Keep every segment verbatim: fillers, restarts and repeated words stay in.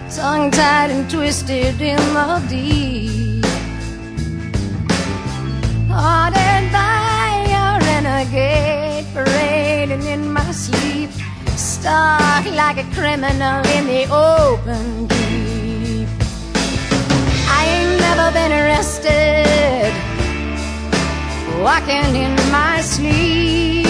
tongue-tied and twisted in the deep, ordered by a renegade, parading in my sleep, stalked like a criminal in the open keep. I ain't never been arrested, walking in my sleep.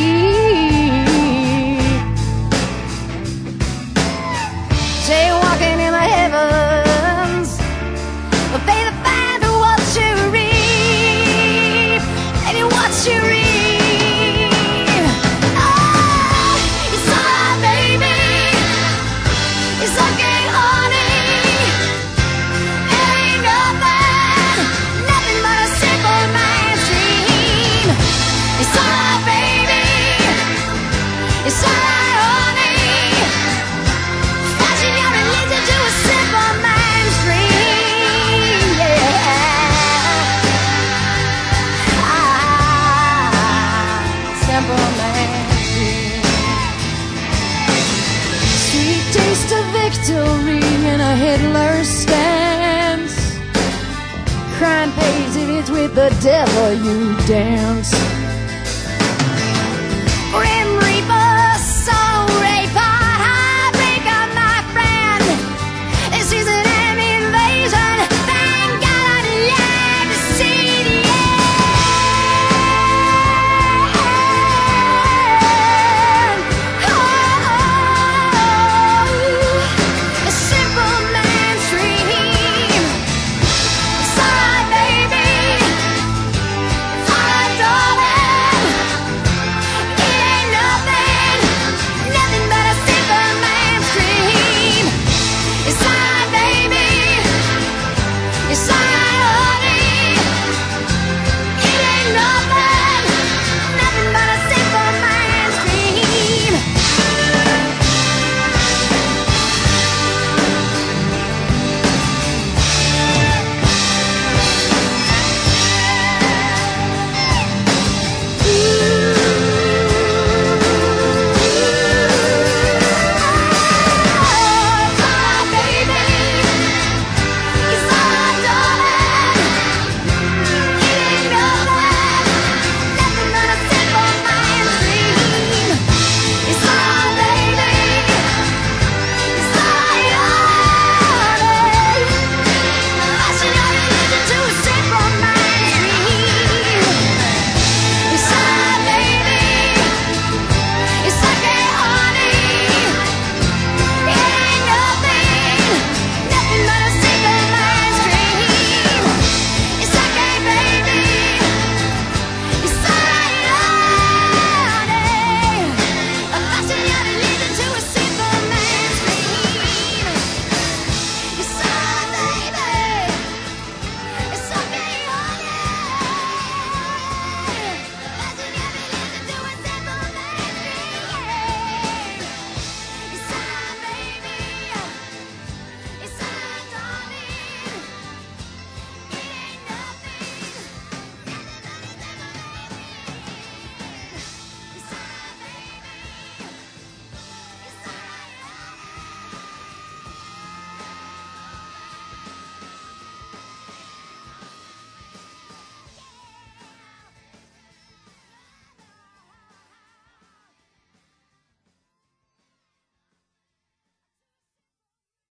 Say walking in the heavens, but pay the fine for what you reap, and you what you reap. Oh, it's alright, baby. It's okay, honey. It ain't nothing, nothing but a simple man's dream. It's alright, baby. It's alright, honey. Fashion your religion to a simple man's dream, yeah. Ah, simple man's dream. Sweet taste of victory in a Hitler stance. Crime pays if it's with the devil you dance.